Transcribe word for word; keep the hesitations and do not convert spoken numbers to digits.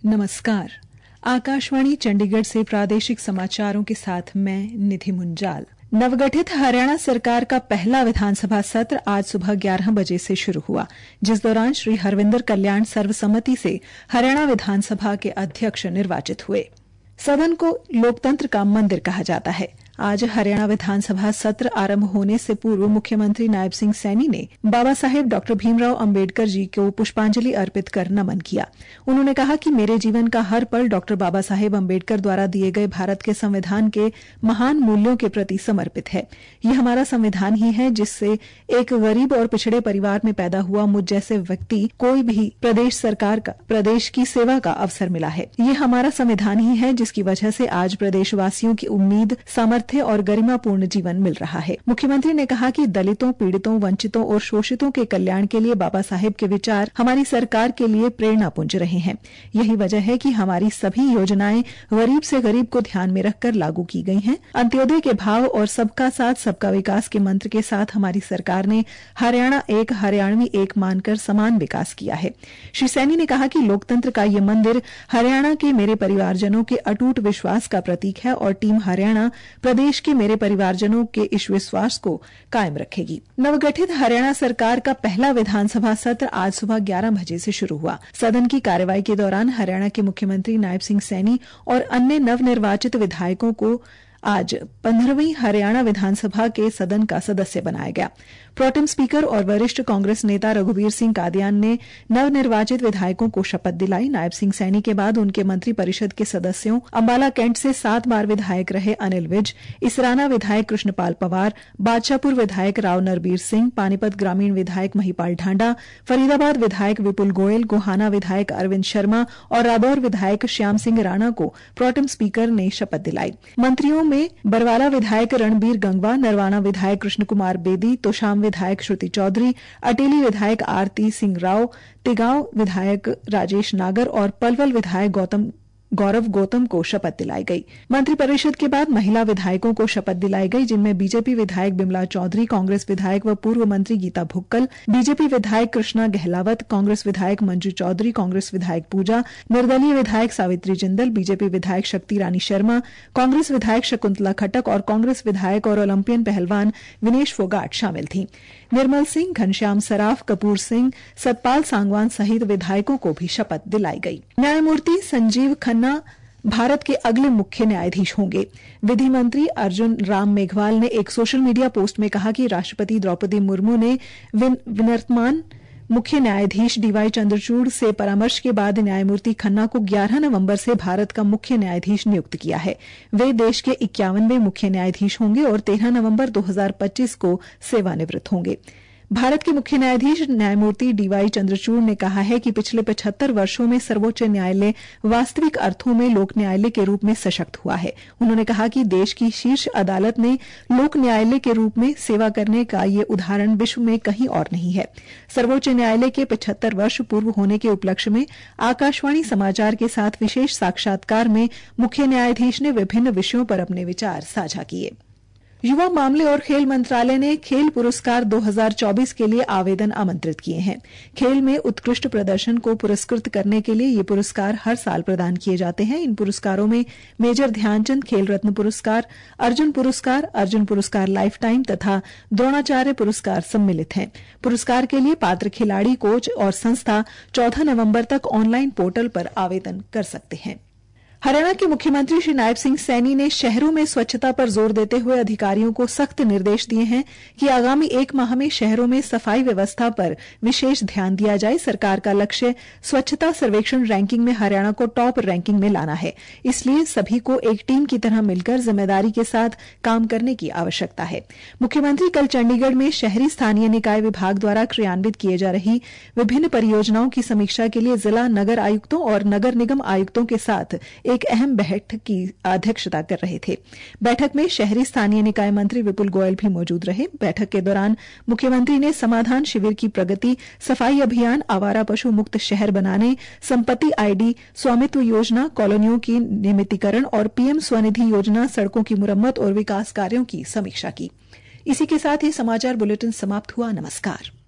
नमस्कार। आकाशवाणी चंडीगढ़ से प्रादेशिक समाचारों के साथ मैं निधि मुंजाल। नवगठित हरियाणा सरकार का पहला विधानसभा सत्र आज सुबह ग्यारह बजे से शुरू हुआ, जिस दौरान श्री हरविंदर कल्याण सर्वसम्मति से हरियाणा विधानसभा के अध्यक्ष निर्वाचित हुए। सदन को लोकतंत्र का मंदिर कहा जाता है। आज हरियाणा विधानसभा सत्र आरंभ होने से पूर्व मुख्यमंत्री नायब सिंह सैनी ने बाबा साहेब डॉक्टर भीमराव अंबेडकर जी को पुष्पांजलि अर्पित कर नमन किया। उन्होंने कहा कि मेरे जीवन का हर पल डॉक्टर बाबा साहेब अंबेडकर द्वारा दिए गए भारत के संविधान के महान मूल्यों के प्रति समर्पित है। ये हमारा संविधान ही है जिससे एक गरीब और पिछड़े परिवार में पैदा हुआ मुझ जैसे व्यक्ति कोई भी प्रदेश सरकार का प्रदेश की सेवा का अवसर मिला है। ये हमारा संविधान ही है जिसकी वजह से आज प्रदेशवासियों की उम्मीद, सामर्थ्य और गरिमापूर्ण जीवन मिल रहा है। मुख्यमंत्री ने कहा कि दलितों, पीड़ितों, वंचितों और शोषितों के कल्याण के लिए बाबा साहेब के विचार हमारी सरकार के लिए प्रेरणा पुंज रहे हैं। यही वजह है कि हमारी सभी योजनाएं गरीब से गरीब को ध्यान में रखकर लागू की गई हैं। अंत्योदय के भाव और सबका साथ सबका विकास के मंत्र के साथ हमारी सरकार ने हरियाणा एक, हरियाणवी एक मानकर समान विकास किया है। श्री सैनी ने कहा कि लोकतंत्र का ये मंदिर हरियाणा के मेरे परिवारजनों के अटूट विश्वास का प्रतीक है और टीम हरियाणा देश के मेरे परिवारजनों के इस विश्वास को कायम रखेगी। नवगठित हरियाणा सरकार का पहला विधानसभा सत्र आज सुबह ग्यारह बजे से शुरू हुआ। सदन की कार्यवाही के दौरान हरियाणा के मुख्यमंत्री नायब सिंह सैनी और अन्य नवनिर्वाचित विधायकों को आज पंद्रहवीं हरियाणा विधानसभा के सदन का सदस्य बनाया गया। प्रोटेम स्पीकर और वरिष्ठ कांग्रेस नेता रघुवीर सिंह कादियान ने नवनिर्वाचित विधायकों को शपथ दिलाई। नायब सिंह सैनी के बाद उनके मंत्री परिषद के सदस्यों अंबाला कैंट से सात बार विधायक रहे अनिल विज, इसराना विधायक कृष्णपाल पवार, बादशाहपुर विधायक राव नरबीर सिंह, पानीपत ग्रामीण विधायक महिपाल ढांडा, फरीदाबाद विधायक विपुल गोयल, गोहाना विधायक अरविंद शर्मा और रादौर विधायक श्याम सिंह राणा को प्रोटेम स्पीकर ने शपथ दिलाई। मंत्रियों में बरवाला विधायक रणबीर गंगवा, नरवाना विधायक कृष्ण कुमार बेदी, तोशाम विधायक श्रुति चौधरी, अटेली विधायक आरती सिंह राव, तिगांव विधायक राजेश नागर और पलवल विधायक गौतम गौरव गौतम को शपथ दिलाई गई। मंत्रिपरिषद के बाद महिला विधायकों को शपथ दिलाई गई, जिनमें बीजेपी विधायक बिमला चौधरी, कांग्रेस विधायक व पूर्व मंत्री गीता भुक्कल, बीजेपी विधायक कृष्णा गहलावत, कांग्रेस विधायक मंजू चौधरी, कांग्रेस विधायक पूजा, निर्दलीय विधायक सावित्री जिंदल, बीजेपी विधायक शक्ति रानी शर्मा, कांग्रेस विधायक शकुंतला खट्टक और कांग्रेस विधायक और ओलंपियन पहलवान विनेश फोगाट शामिल थी। निर्मल सिंह, घनश्याम सराफ, कपूर सिंह, सतपाल सांगवान सहित विधायकों को भी शपथ दिलाई गई। न्यायमूर्ति संजीव खन्ना भारत के अगले मुख्य न्यायाधीश होंगे। विधि मंत्री अर्जुन राम मेघवाल ने एक सोशल मीडिया पोस्ट में कहा कि राष्ट्रपति द्रौपदी मुर्मू ने विनिर्माण मुख्य न्यायाधीश डीवाई चंद्रचूड़ से परामर्श के बाद न्यायमूर्ति खन्ना को ग्यारह नवंबर से भारत का मुख्य न्यायाधीश नियुक्त किया है। वे देश के इक्यावनवें मुख्य न्यायाधीश होंगे और तेरह नवंबर दो हजार पच्चीस को सेवानिवृत्त होंगे। भारत के मुख्य न्यायाधीश न्यायमूर्ति डीवाई चंद्रचूड़ ने कहा है कि पिछले पचहत्तर वर्षों में सर्वोच्च न्यायालय वास्तविक अर्थों में लोक न्यायालय के रूप में सशक्त हुआ है। उन्होंने कहा कि देश की शीर्ष अदालत ने लोक न्यायालय के रूप में सेवा करने का ये उदाहरण विश्व में कहीं और नहीं है। सर्वोच्च न्यायालय के पचहत्तर वर्ष पूर्व होने के उपलक्ष्य में आकाशवाणी समाचार के साथ विशेष साक्षात्कार में मुख्य न्यायाधीश ने विभिन्न विषयों पर अपने विचार साझा किए। युवा मामले और खेल मंत्रालय ने खेल पुरस्कार दो हज़ार चौबीस के लिए आवेदन आमंत्रित किए हैं। खेल में उत्कृष्ट प्रदर्शन को पुरस्कृत करने के लिए ये पुरस्कार हर साल प्रदान किए जाते हैं। इन पुरस्कारों में मेजर ध्यानचंद खेल रत्न पुरस्कार, अर्जुन पुरस्कार, अर्जुन पुरस्कार लाइफ टाइम तथा द्रोणाचार्य पुरस्कार सम्मिलित हैं। पुरस्कार के लिए पात्र खिलाड़ी, कोच और संस्था चौदह नवंबर तक ऑनलाइन पोर्टल पर आवेदन कर सकते हैं। हरियाणा के मुख्यमंत्री श्री नायब सिंह सैनी ने शहरों में स्वच्छता पर जोर देते हुए अधिकारियों को सख्त निर्देश दिए हैं कि आगामी एक माह में शहरों में सफाई व्यवस्था पर विशेष ध्यान दिया जाए। सरकार का लक्ष्य स्वच्छता सर्वेक्षण रैंकिंग में हरियाणा को टॉप रैंकिंग में लाना है, इसलिए सभी को एक टीम की तरह मिलकर जिम्मेदारी के साथ काम करने की आवश्यकता है। मुख्यमंत्री कल चंडीगढ़ में शहरी स्थानीय निकाय विभाग द्वारा क्रियान्वित किए जा रही विभिन्न परियोजनाओं की समीक्षा के लिए जिला नगर आयुक्तों और नगर निगम आयुक्तों के साथ एक अहम बैठक की अध्यक्षता कर रहे थे। बैठक में शहरी स्थानीय निकाय मंत्री विपुल गोयल भी मौजूद रहे। बैठक के दौरान मुख्यमंत्री ने समाधान शिविर की प्रगति, सफाई अभियान, आवारा पशु मुक्त शहर बनाने, संपत्ति आईडी, स्वामित्व योजना, कॉलोनियों की नियमितीकरण और पीएम स्वनिधि योजना, सड़कों की मुरम्मत और विकास कार्यों की समीक्षा की। इसी के साथ ये समाचार बुलेटिन समाप्त हुआ। नमस्कार।